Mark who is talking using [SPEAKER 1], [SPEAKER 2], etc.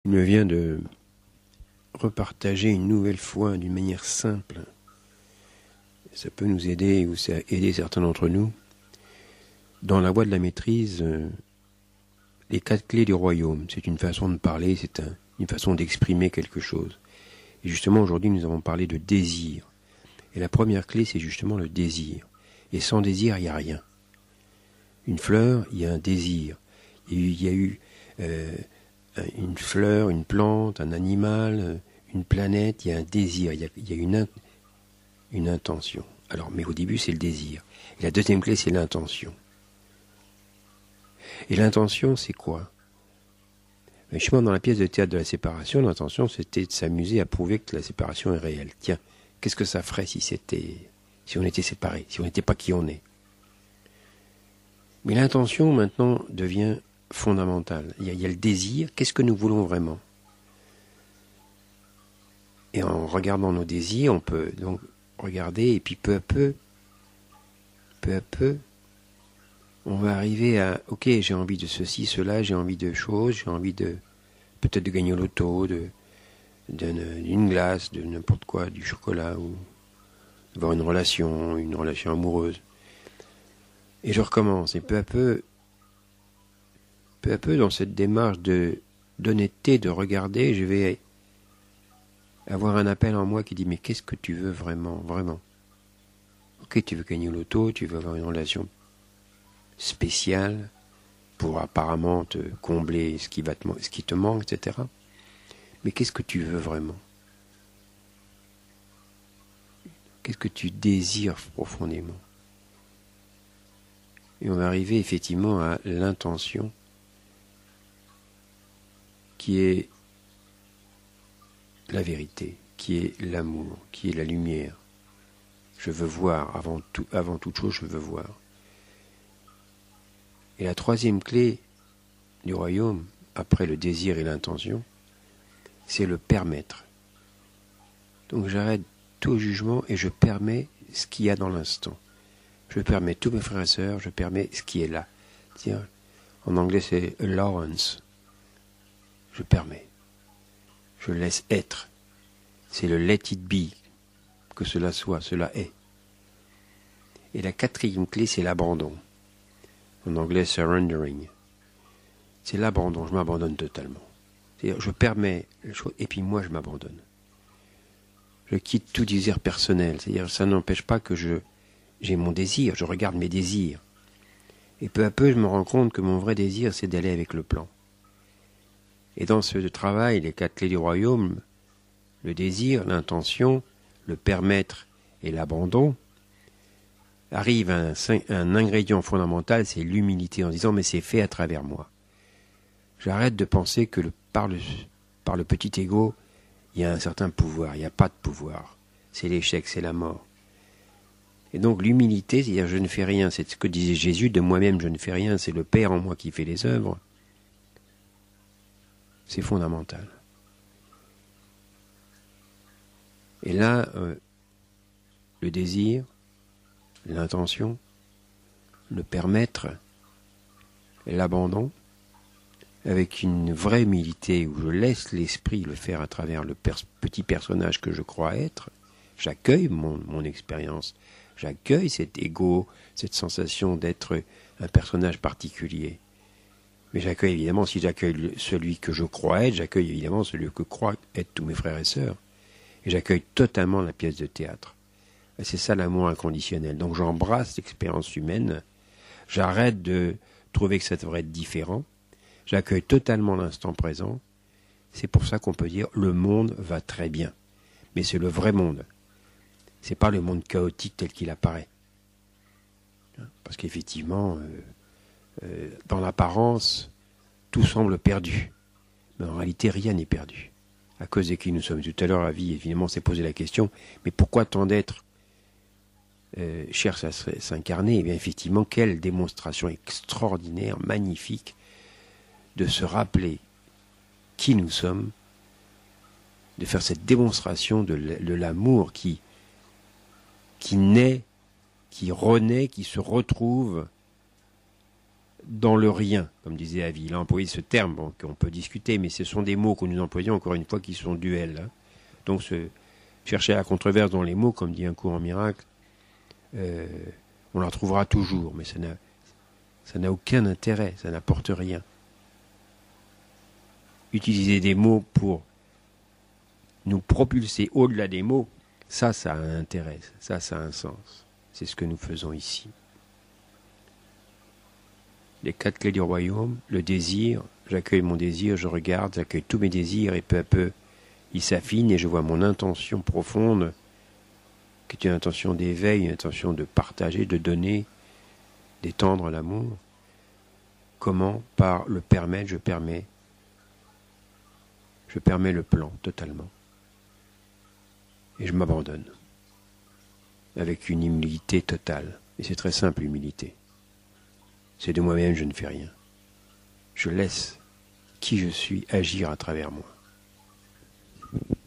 [SPEAKER 1] Il me vient de repartager une nouvelle fois d'une manière simple. Ça peut nous aider ou ça aider certains d'entre nous. Dans la voie de la maîtrise, les 4 clés du royaume, c'est une façon de parler, c'est une façon d'exprimer quelque chose. Et justement aujourd'hui nous avons parlé de désir. Et la première clé c'est justement le désir. Et sans désir il n'y a rien. Une fleur, il y a un désir. Il y a eu une fleur, une plante, un animal, une planète, il y a un désir, il y a une intention. Alors, mais au début, c'est le désir. Et la deuxième clé, c'est l'intention. Et l'intention, c'est quoi? Justement, dans la pièce de théâtre de la séparation, l'intention, c'était de s'amuser à prouver que la séparation est réelle. Tiens, qu'est-ce que ça ferait si on était séparés, si on n'était pas qui on est? Mais l'intention, maintenant, devient fondamentale. Il y a le désir. Qu'est-ce que nous voulons vraiment? Et en regardant nos désirs, on peut donc regarder, et puis peu à peu, on va arriver à, ok, j'ai envie de ceci, cela, j'ai envie de choses, j'ai envie de, peut-être de gagner au loto, d'une glace, de n'importe quoi, du chocolat, ou d'avoir une relation amoureuse. Et je recommence, et peu à peu, dans cette démarche d'honnêteté, de regarder, je vais avoir un appel en moi qui dit, mais qu'est-ce que tu veux vraiment? Ok, tu veux gagner au loto, tu veux avoir une relation spéciale pour apparemment te combler ce qui te manque, etc. Mais qu'est-ce que tu veux vraiment? Qu'est-ce que tu désires profondément? Et on va arriver effectivement à l'intention qui est la vérité, qui est l'amour, qui est la lumière. Je veux voir, avant toute chose, je veux voir. Et la troisième clé du royaume, après le désir et l'intention, c'est le permettre. Donc j'arrête tout jugement et je permets ce qu'il y a dans l'instant. Je permets tous mes frères et sœurs, je permets ce qui est là. Tiens, en anglais c'est allowance. Je permets. Je laisse être. C'est le let it be. Que cela soit, cela est. Et la quatrième clé, c'est l'abandon. En anglais, surrendering. C'est l'abandon, je m'abandonne totalement. C'est-à-dire, je permets les choses, et puis moi, je m'abandonne. Je quitte tout désir personnel. C'est-à-dire, ça n'empêche pas que j'ai mon désir, je regarde mes désirs. Et peu à peu, je me rends compte que mon vrai désir, c'est d'aller avec le plan. Et dans ce travail, les 4 clés du royaume, le désir, l'intention, le permettre et l'abandon, arrive un ingrédient fondamental, c'est l'humilité, en disant mais c'est fait à travers moi. J'arrête de penser que par le petit ego, il y a un certain pouvoir, il n'y a pas de pouvoir. C'est l'échec, c'est la mort. Et donc l'humilité, c'est-à-dire je ne fais rien, c'est ce que disait Jésus, de moi-même je ne fais rien, c'est le Père en moi qui fait les œuvres. C'est fondamental. Et là, le désir, l'intention, le permettre, l'abandon, avec une vraie humilité où je laisse l'esprit le faire à travers le petit personnage que je crois être, j'accueille mon expérience, j'accueille cet ego, cette sensation d'être un personnage particulier. Mais j'accueille évidemment, si j'accueille celui que je crois être, j'accueille évidemment celui que croient être tous mes frères et sœurs. Et j'accueille totalement la pièce de théâtre. Et c'est ça l'amour inconditionnel. Donc j'embrasse l'expérience humaine, j'arrête de trouver que ça devrait être différent, j'accueille totalement l'instant présent. C'est pour ça qu'on peut dire le monde va très bien. Mais c'est le vrai monde. C'est pas le monde chaotique tel qu'il apparaît. Parce qu'effectivement, dans l'apparence, tout semble perdu. Mais en réalité, rien n'est perdu. À cause de qui nous sommes. Tout à l'heure, la vie, évidemment, s'est posé la question, mais pourquoi tant d'êtres cherchent à s'incarner? Eh bien, effectivement, quelle démonstration extraordinaire, magnifique, de se rappeler qui nous sommes, de faire cette démonstration de l'amour qui naît, qui renaît, qui se retrouve dans le rien, comme disait Avi. Il a employé ce terme, bon, qu'on peut discuter, mais ce sont des mots que nous employons, encore une fois, qui sont duels. Hein. Donc, chercher la controverse dans les mots, comme dit un cours en miracle, on la retrouvera toujours, mais ça n'a aucun intérêt, ça n'apporte rien. Utiliser des mots pour nous propulser au-delà des mots, ça a un intérêt, ça a un sens. C'est ce que nous faisons ici. Les 4 clés du royaume, le désir, j'accueille mon désir, je regarde, j'accueille tous mes désirs et peu à peu, il s'affine et je vois mon intention profonde, qui est une intention d'éveil, une intention de partager, de donner, d'étendre l'amour. Comment? Par le permettre, je permets le plan totalement. Et je m'abandonne. Avec une humilité totale. Et c'est très simple, l'humilité. C'est de moi-même, je ne fais rien. Je laisse qui je suis agir à travers moi.